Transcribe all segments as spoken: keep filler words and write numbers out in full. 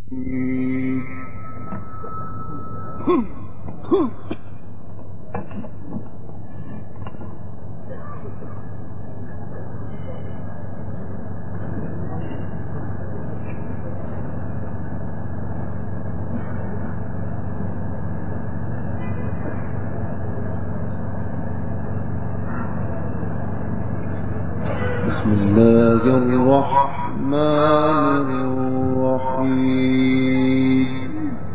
بسم الله الرحمن الرحيم.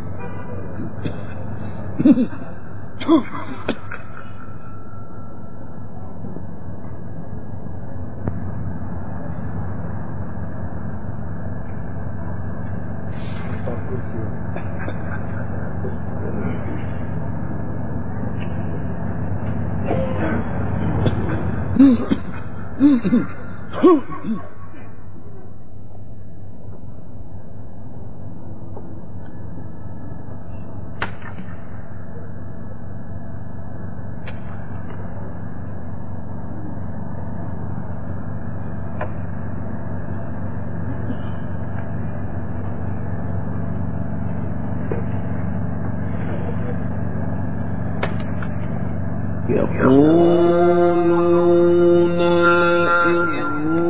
يقولون لئن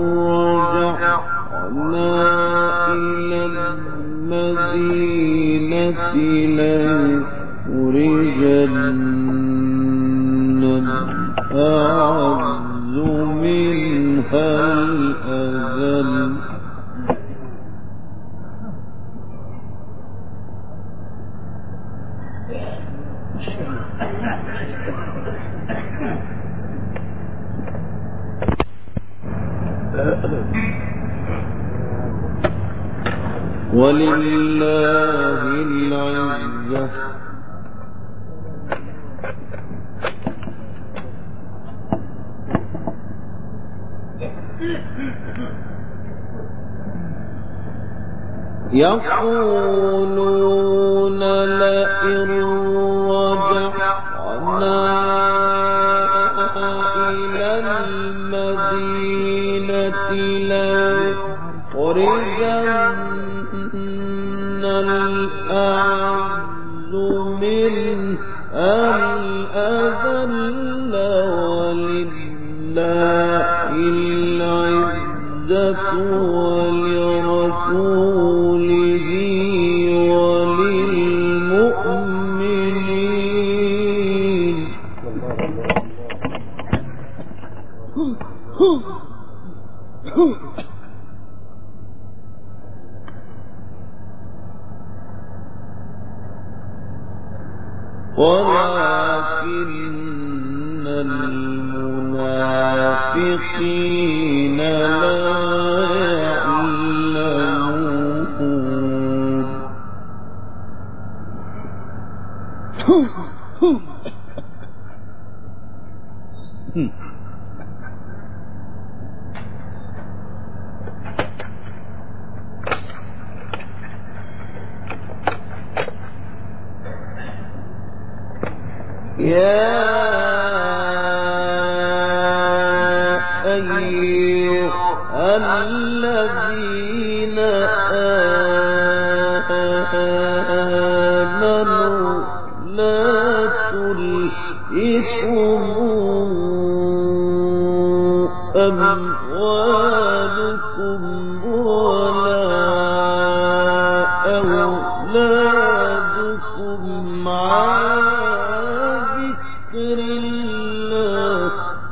رجعنا إلى المدينة ليخرجن الأعز منها الأذل. ولله العزة يقولون لئن رجعنا إلى المدينة ليخرجن الأعز منها الأذل ولله العزة ولرسوله وللمؤمنين. ولكن المنافقين لا يعلمون. يا أيها الذين آمنوا لا تلهكم أموالكم ولا أولادكم عن ذكر الله.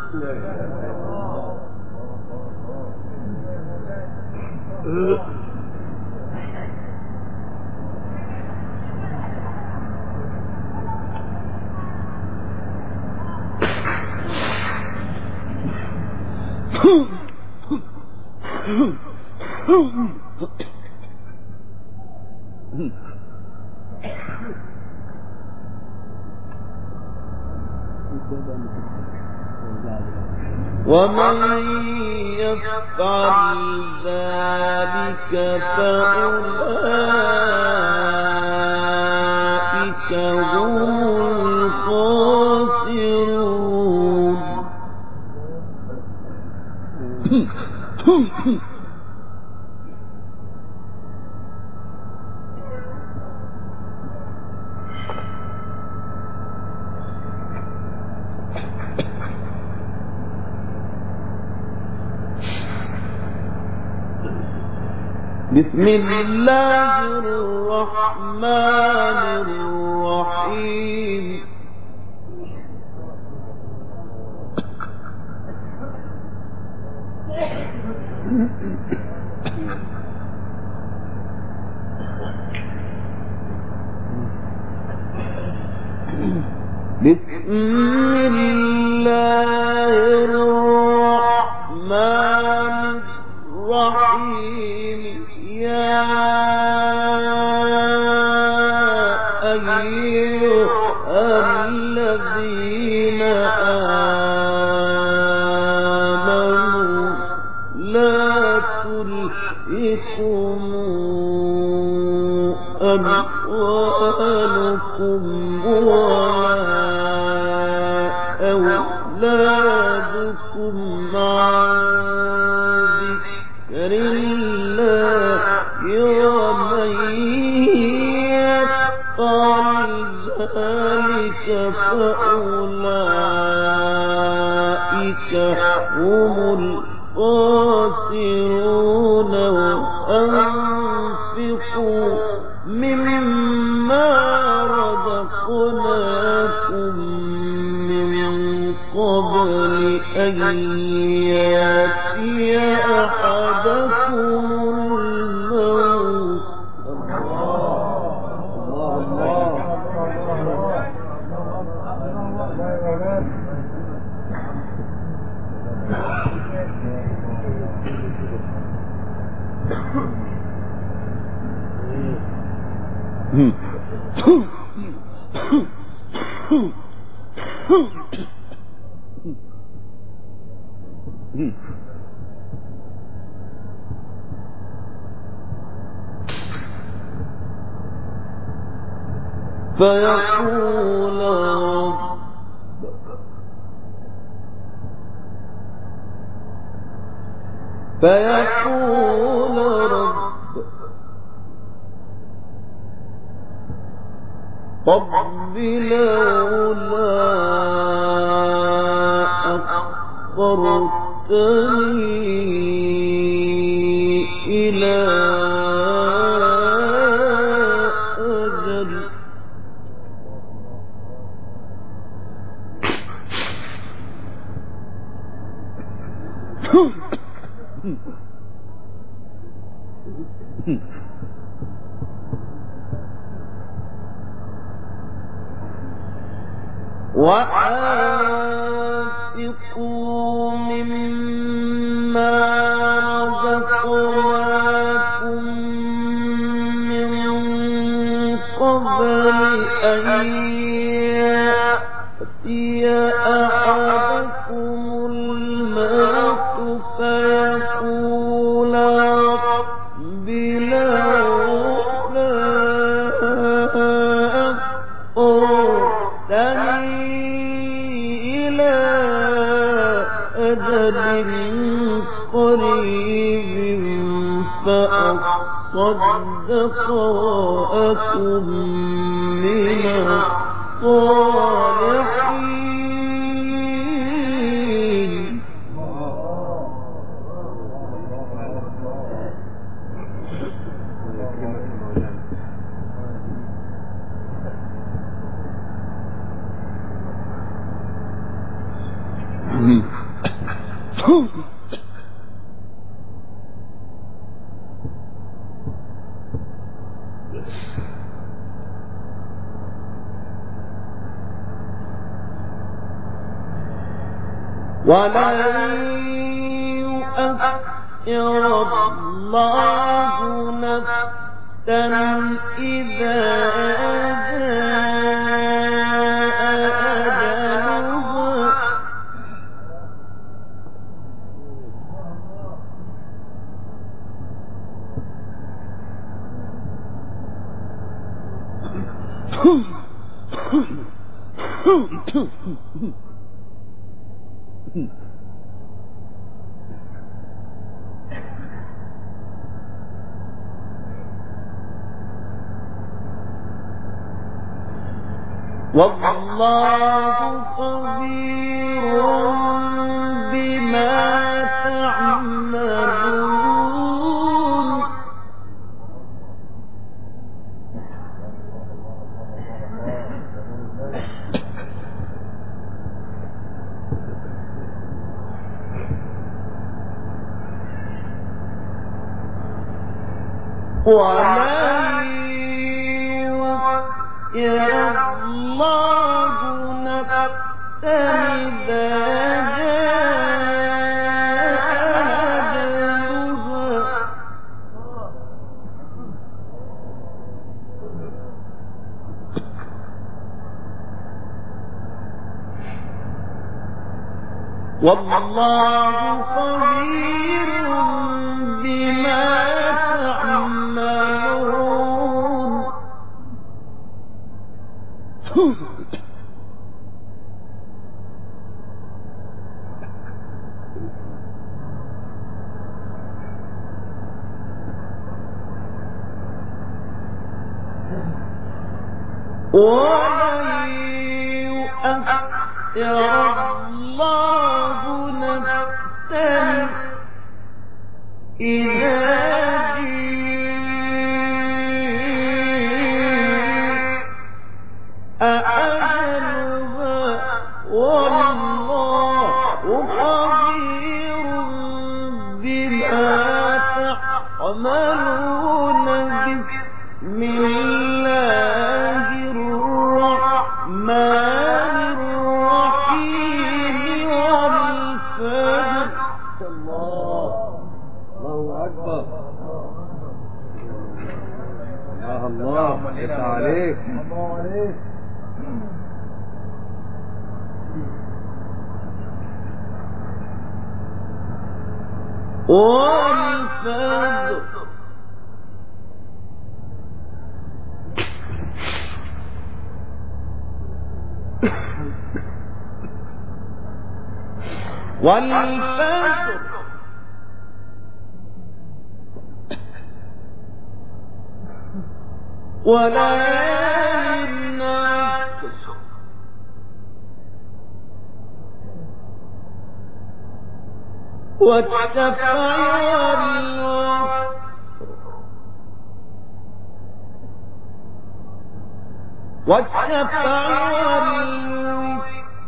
ومن يفعل ذلك فأولئك هم الخاسرون. بسم الله الرحمن الرحيم بسم الله الرحمن الرحيم يا أيها الذين آمنوا لا تلهكم أموالكم ولا أولادكم عن ذكر الله ومن يفعل ذلك فأولئك هم الخاسرون وأنفقوا مما رزقناكم من قبل أن يأتي أحدكم الموت فيقول رب فيقول رب رب لولا أخرتني إلى أجل وأنفقوا مما رزقناكم من قبل أن يأتي أحدكم الموت فيقول رب لولا أخرتني إلى أجل قريب فأصدق وأكن من الصالحين ولن يؤخر الله نفسا إذا جاء أجلها والله خبير بما تعملون ولن يؤخر الله نفسا إذا جاء أجلها والله خبير بما تعملون. ولن يؤخر الله نفسا إذا جاء أجلها والله خبير بما تعملون. بسم الله الرحمن الرحيم والفجر. الله الله أكبر. يا الله انت عليك الله عليك. والفجر والفجر وليال عشر والشفع والوتر والشفع والوتر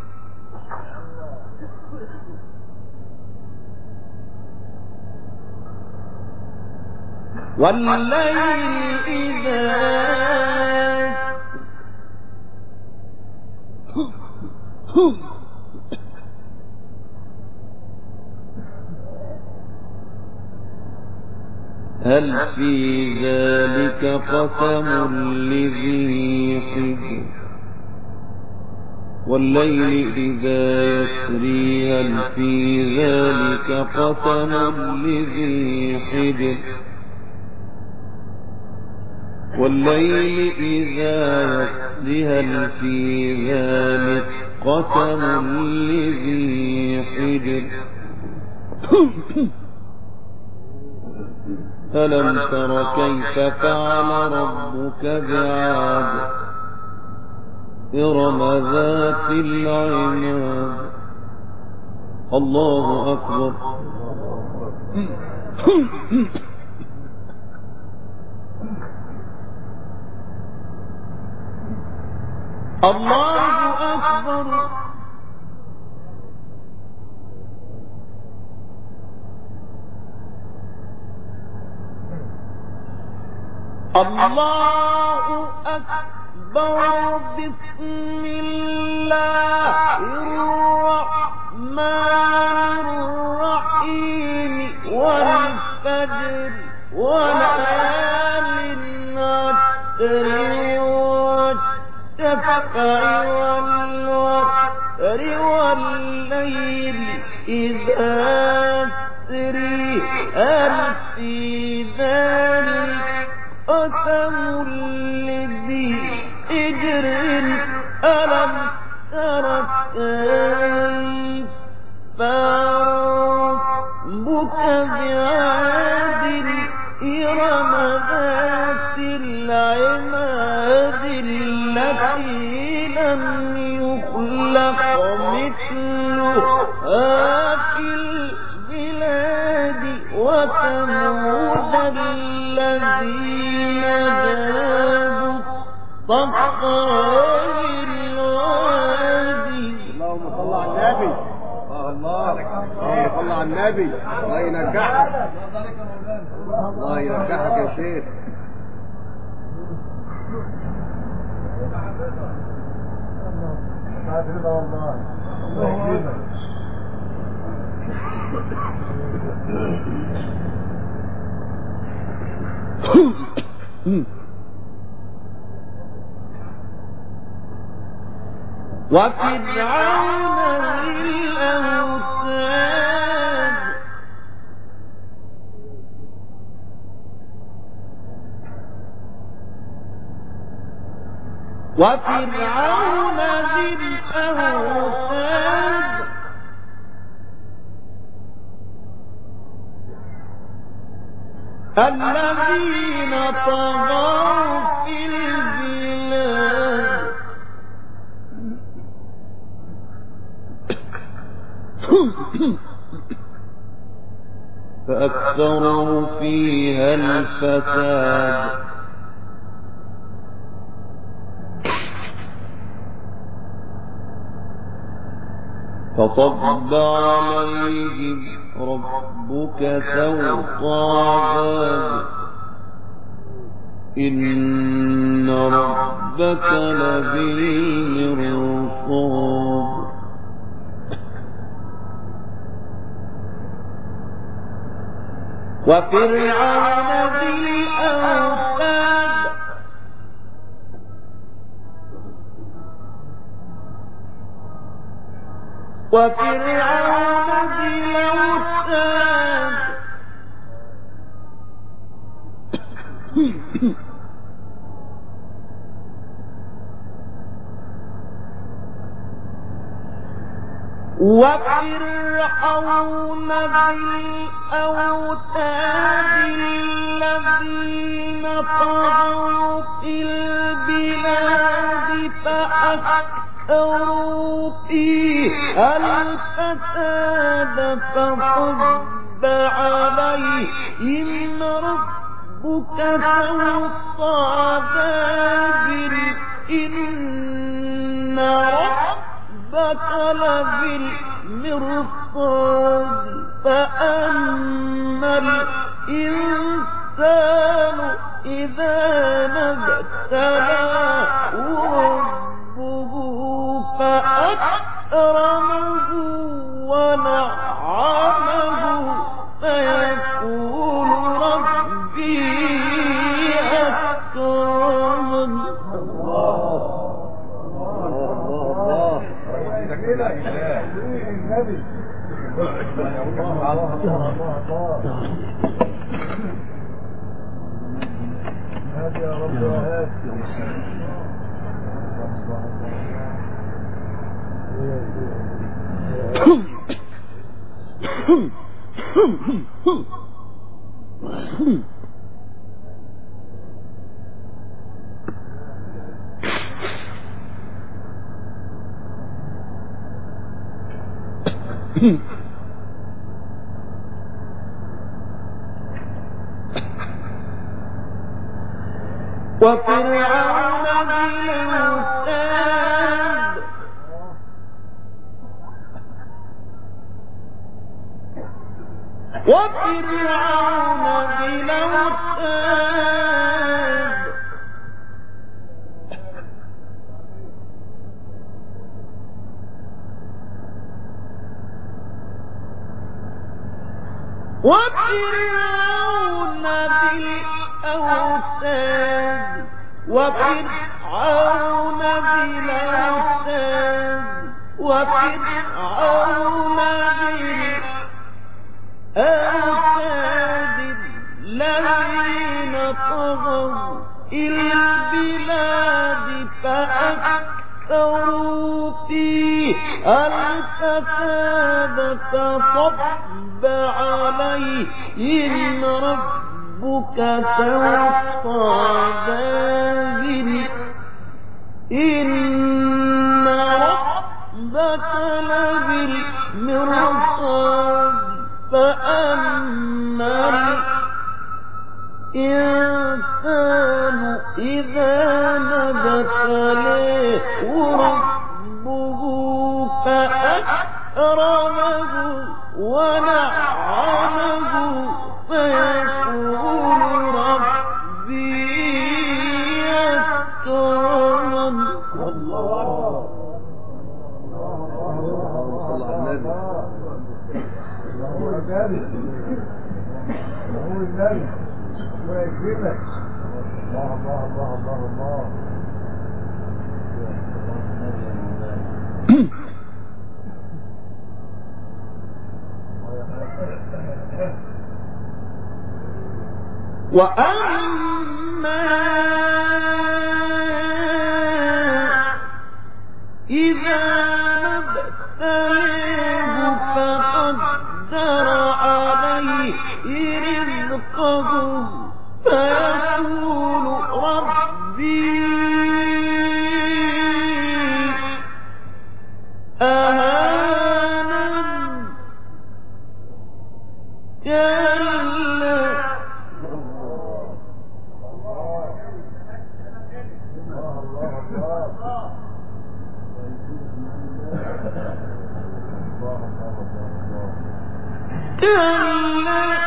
والليل إذا هل في ذلك قسم لذي حجر والليل إذا يسري هل في ذلك قسم لذي حجر والليل إذا يسري هل في ذلك قسم لذي حجر ألم تر كيف فعل ربك بعاد إرم ذات العماد. الله أكبر. الله أكبر. الله أكبر. بسم الله الرحمن الرحيم والفجر وليال عشر والشفع والوتر والليل إذا يسري هل في ذلك قسم لذي حجر ألم تر كيف ربك بعاد إرم ذات العماد التي لم يخلق مثلها في البلاد وثمود الذين جابوا الصخر بالوادي. اللهم صل على النبي. الله اللهم صل على النبي. الله ينجحك الله ينجحك يا شيخ. وفرعون ذي الأوتاد وفرعون ذي الأوتاد الذين طغوا في البلاد فأكثروا فيها الفساد فصب عليهم ربك سوط عذاب إن ربك لبالمرصاد وفرعون ذي الأوتاد وفرعون ذي الأوتاد وفرعون ذي الأوتاد الذين طغوا في البلاد فأكثروا فيها الفساد فصب عليهم ربك سوط عذاب إن ربك لبالمرصاد فأما الإنسان إذا ما ابتلاه ربه فأكرمه ونعمه فيقول ربي أكرمن. يا رب يا وفرعون ذي الأوتاد وفرعون ذي الأوتاد وفرعون ذي الأوتاد وفرعون ذي الأوتاد وفرعون ذي الأوتاد الذين طغوا البلاد فأكثروا فيها الفساد فصب عليهم ربك سوط عذاب إن ربك لبالمرصاد فأما الإنسان إذا ما ابتلاه ربه فأكرمه ونعمه فيقول ربي أكرمن. الله أكبر. صلى على النبي. هو النبي هو النبي ويكرمك. الله الله الله الله الله. وأما إذا ما ابتليه فقدر عليه رزقه فيقول ربي أهانن كلا كلا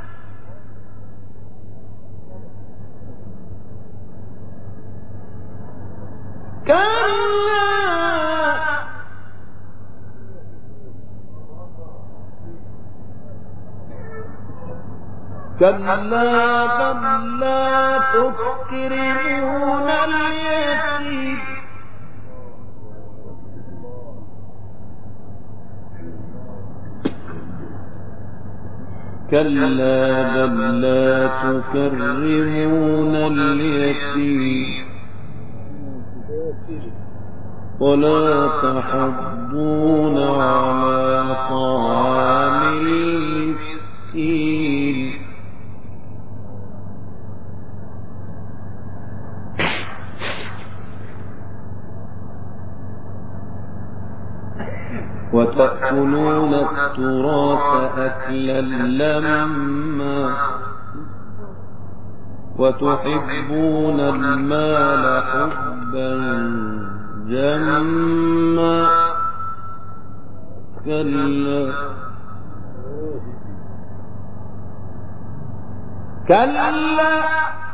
كلا بل لا تكرمون اليتيم كلا بل لا تكرمون اليتيم ولا تحضون على طعام المسكين وتأكلون التراث أكلا لما وتحبون المال حبا جما كلا كلا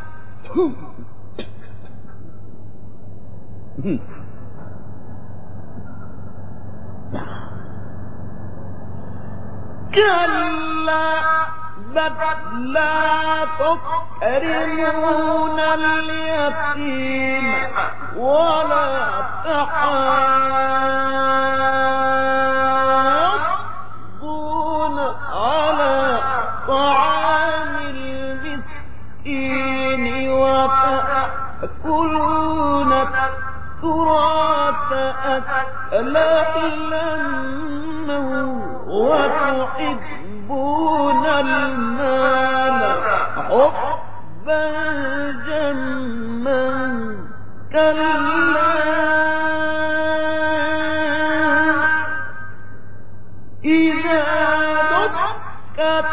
كلا بل لا تكرمون اليتيم ولا تحاضون على طعام المسكين وتأكلون التراث أكلا لما وتحبون المال حبا جما كلا إذا دكت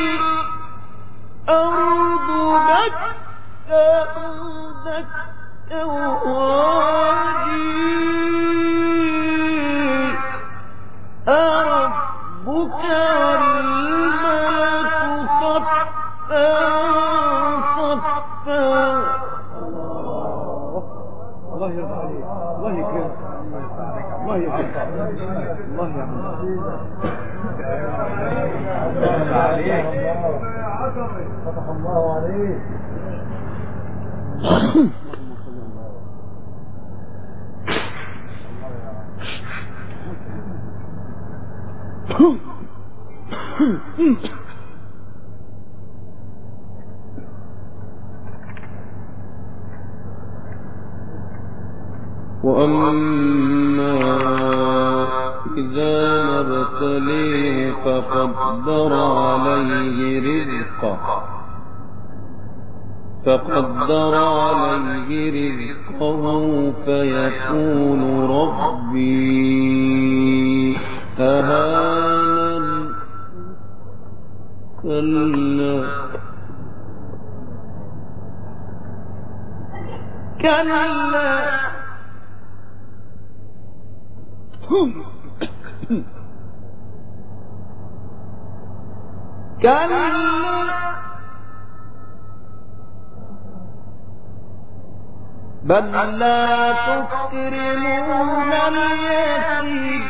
الأرض دكا دكا وجيء ربك والملك صفا صفا. الله يرضى عليك. الله يكرمك. الله يكرمك. الله يرضى عليك. فتح الله عليك. وأما إذا ما ابتليه فقدر عليه رزقه فقدر عليه رزقه فيقول ربي أهانن كلا كلا كلا بل لا تكرمون اليتيم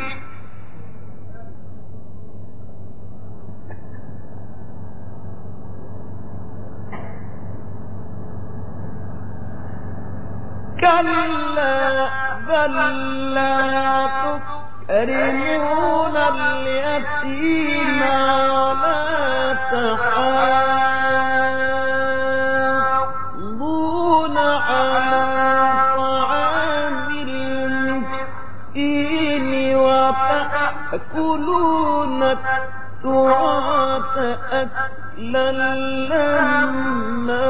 كلا بل لا تكرمون اليتيم ولا تحاضون على طعام المسكين وتأكلون التراث أكلا لما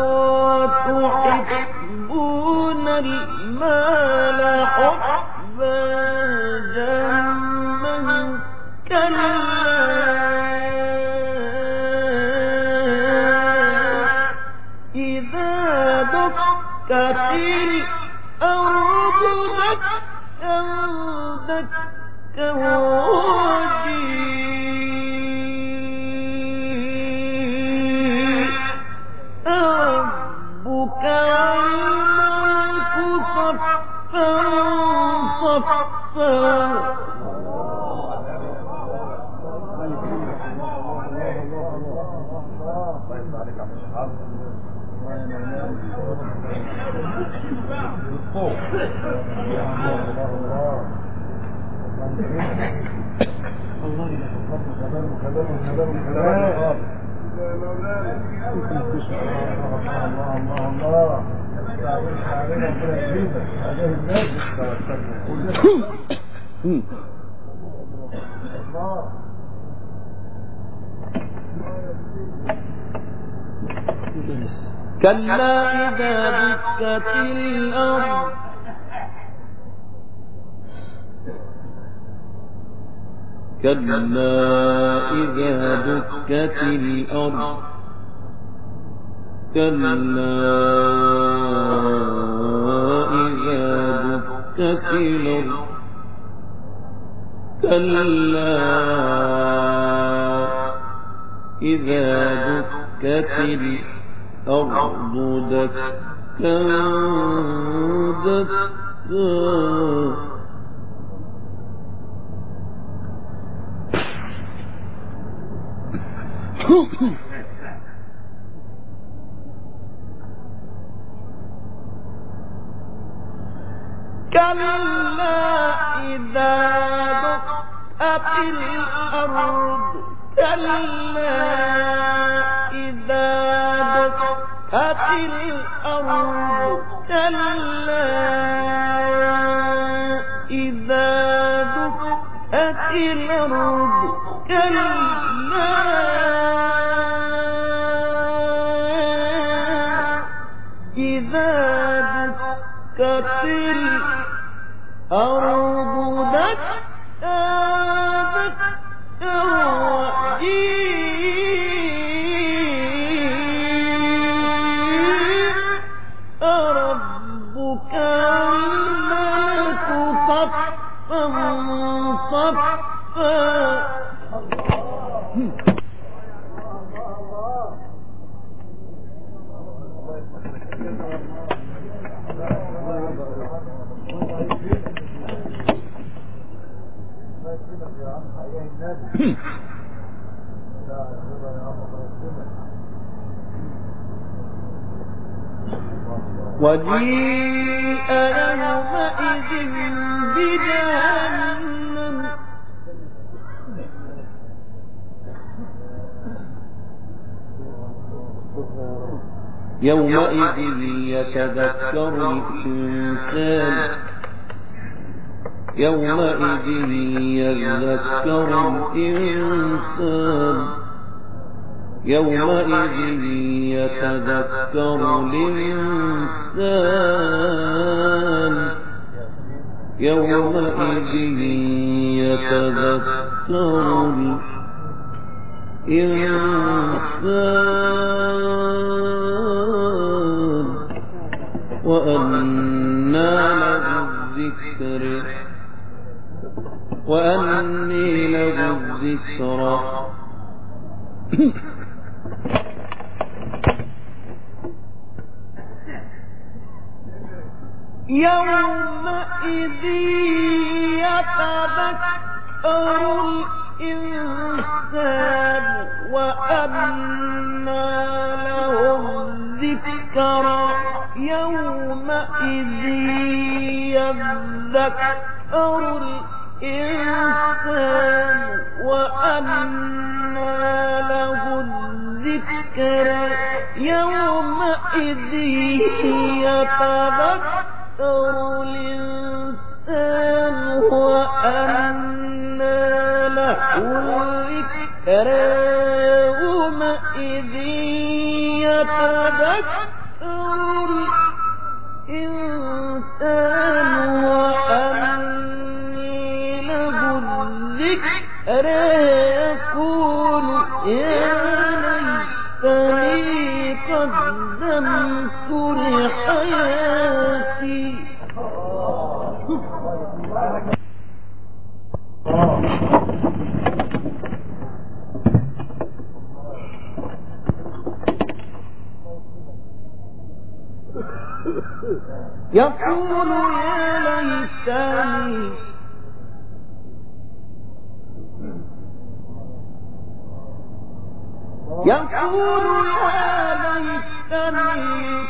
وتحبون المال حبا جما كلا إذا دكت الأرض دكا دكا وجيء ربك والملك صفا صفا كلا إذا دكت الأرض كلا إذا دكت الأرض كلا إذا دكت الأرض كلا إذا دكت الأرض دكا دكا كلا إذا دكت الأرض كلا إذا دكت الأرض كلا إذا دكت الأرض كلا إذا دكت الأرض دكا دكا وجيء ربك والملك صفا صفا وجيء يومئذ بجهنم يومئذ يتذكر الإنسان يومئذ يذكر الإنسان يومئذ يتذكر الإنسان يومئذ يتذكر الإنسان وأنى له الذكر وأني له الذكرى يومئذ يتذكر الإنسان وأنى له الذكرى يومئذ يذكر الإنسان وأنى له الذكرى يومئذ يتذكر الإنسان وأنى له الذكرى يومئذ يتذكر الإنسان وأنى له الذكرى يقول يا ليتني قدمت لحياتي يقول يا ليتني يقول يا ليتني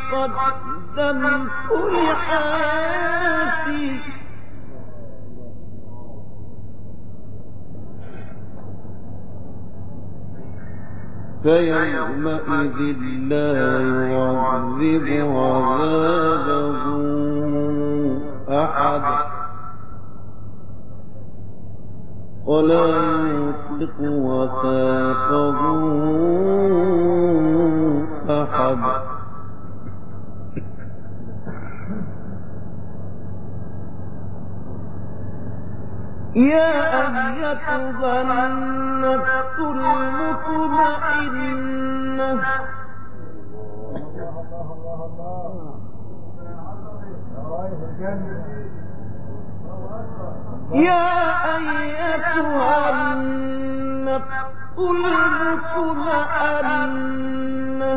قدمت لحياتي فيومئذ لا يعذب عذابه أحد ولا يوثق وثاقه أحد يا أيتها النفس المطمئنة يا أيتها النفس المطمئنة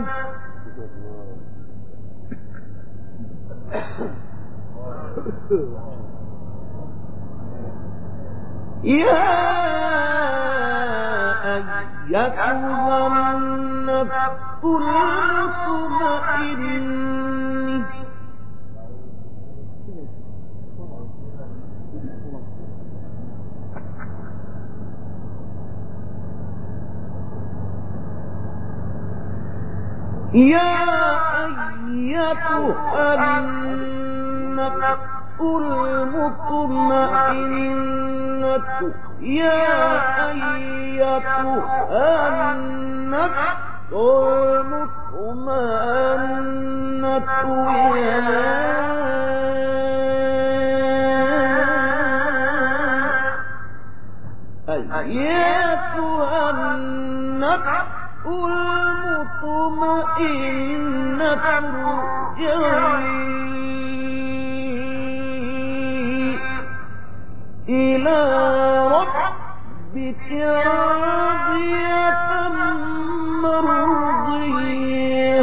يا أيتها النفس المطمئنة يا أيتها النفس المطمئنة يا أيتها النفس المطمئنة يا أيتها النفس المطمئنة ارجعي إلى ربك راضية مرضية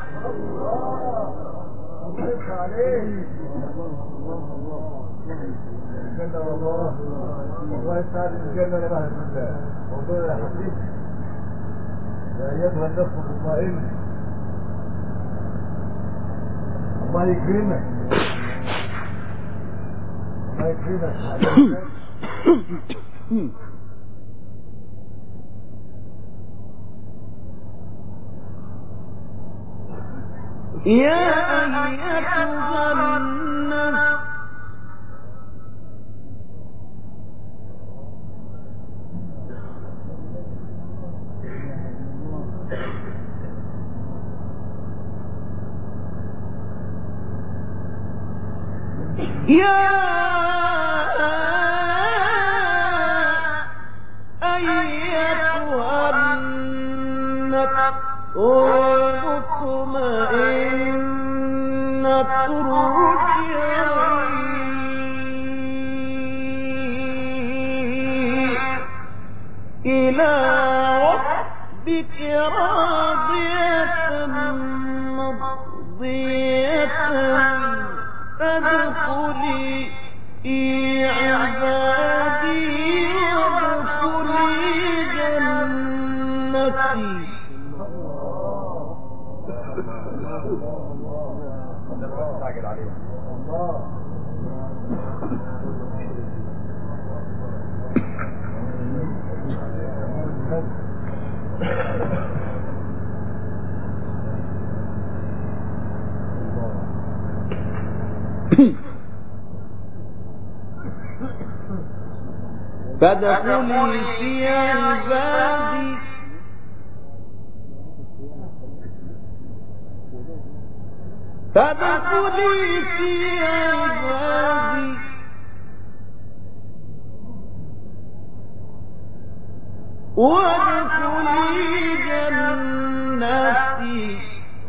الله يسعد الجنة لله بالله موضوع يا حبيبي يا أيتها النفس المطمئنة الله يكرمك الله يكرمك يا أيتها النفس يا أيتها النفس المطمئنة ارجعي إلى ربك راضية مرضية فادخلي عبادي وادخلي جنتي. فادخلي في عبادي فادخلي في عبادي وادخلي جنتي.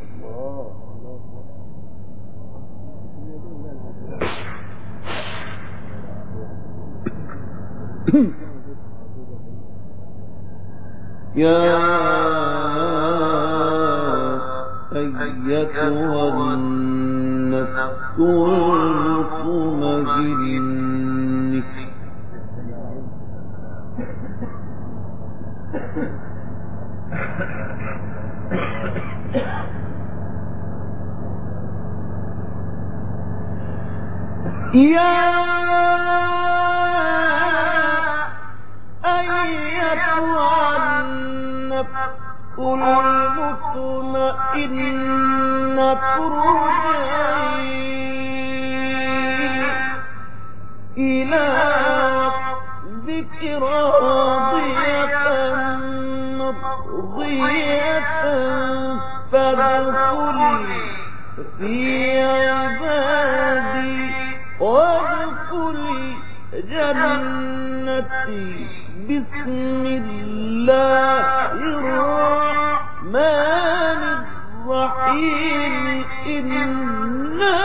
يا أيتها النفس المطمئنة يا أيتها النفس المطمئنة ارجعي إلى ربك راضية مرضية فادخلي في عبادي وادخلي جنتي. بسم الله الرحمن الرحيم. إنا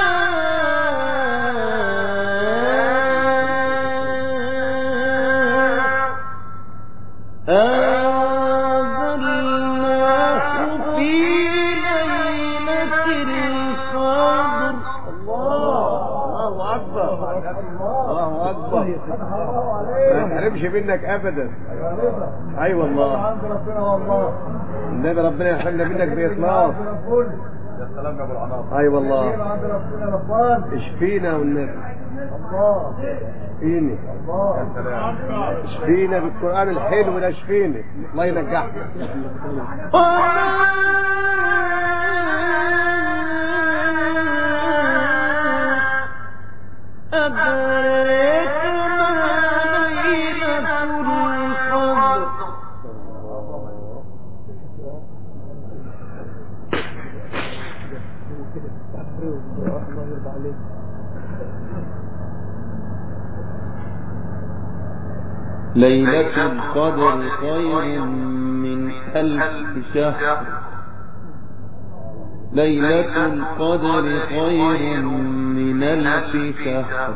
أنزلناه في ليلة القدر. الله أكبر الله أكبر. ما نحرمش منك أبدا. أي والله عند ربنا والله النبي ربنا يحرمنا منك بإخلاص. يا سلام يا أبو العناصر. أي والله عند ربنا ربان اشفينا والنبي الله اشفيني الله يا سلام اشفينا بالقرآن الحلو ده اشفيني الله ينجحك. أدرك ما ليلة القدر. ليلة القدر خير من ألف شهر. ليلة القدر خير من ألف شهر.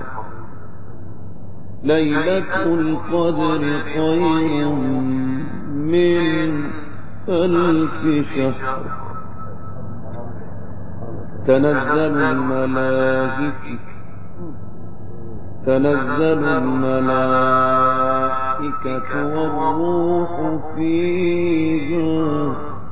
ليلة القدر خير من ألف شهر. تنزل الملائكة تنزل الملائكة والروح فيها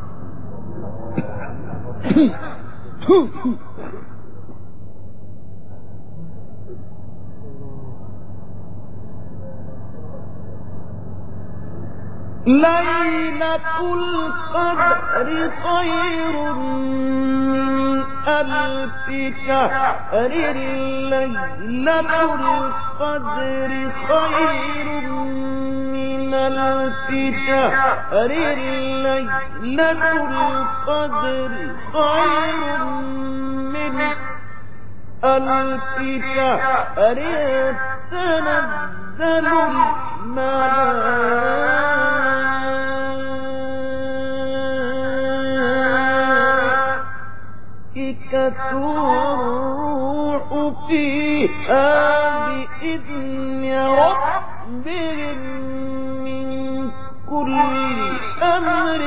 ليلة القدر خير من ألف شهر. ليلة القدر خير من ألف شهر. ليلة القدر خير من ألف شهر. تنزل الملائكة والروح فيها بإذن ربهم من كل أمر.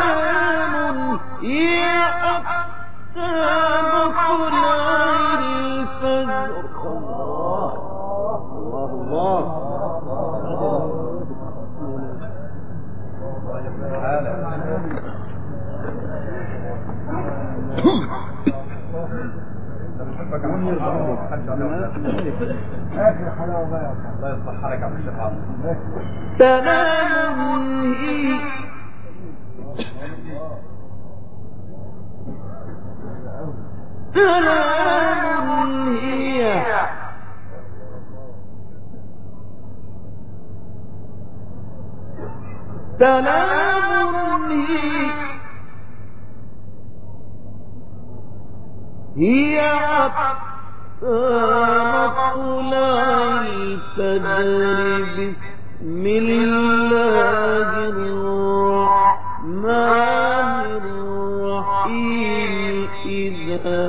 سلام هي حتى مطلع اخر حلاوه بقى الله يصلح حالك يا عم الشيخ عمرو. سلام هي سلام هي سلام هي هي حتى مطلع الفجر بسم الله الرحمن الرحيم إذا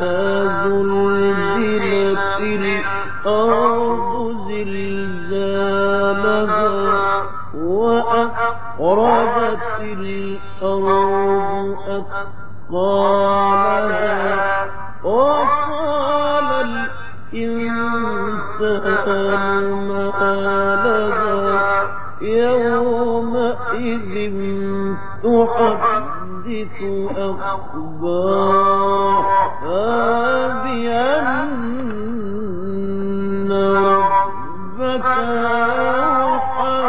زلزلت الأرض زلزالها وأخرجت الأرض أثقالها وقال الإنسان ما لها يومئذ تحدث أخبارها بأن ربك أوحى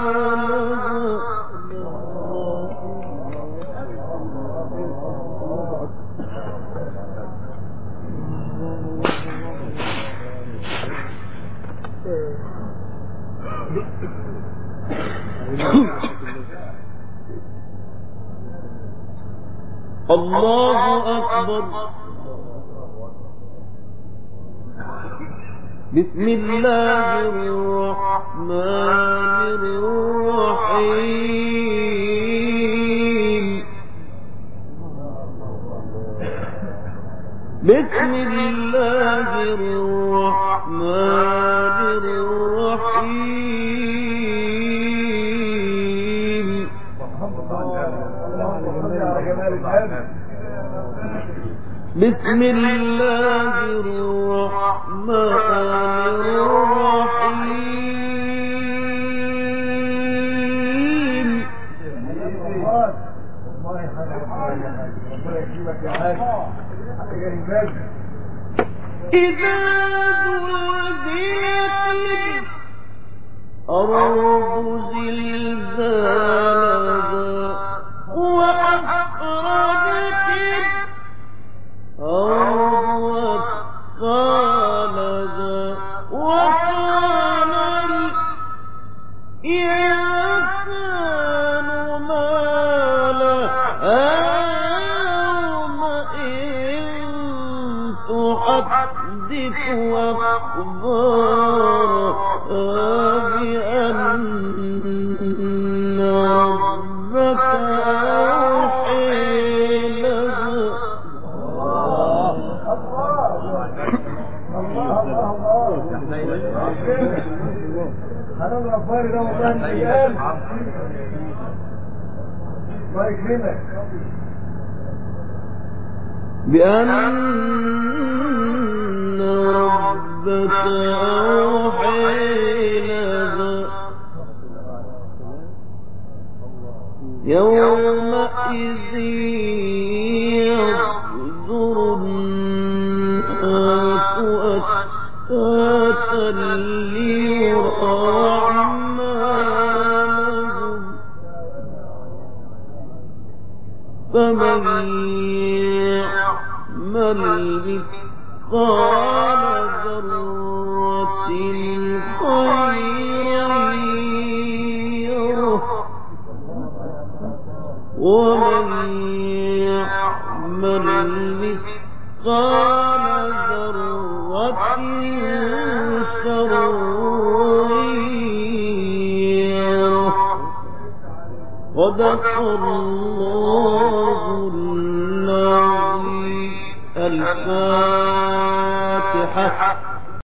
الله أكبر. بسم الله الرحمن الرحيم. بسم الله الرحمن الرحيم. بسم الله الرحمن الرحيم. إذا زلزلت الأرض زلزالها وأخرجت الأرض أثقالها وقال الإنسان ما لها يومئذ تحدث أخبارها بأن ربك أوحى لها. حرام رفاري ده والله الرجال الله يكرمك. بأن ربك أوحى لها يومئذ يصدر الناس أشتاتا ليرى أعمالهم فمن يعمل مثقال ذرة خيرا يره ومن يعمل مثقال ذرة شرا يره. صدق الله العظيم. الفاتحة.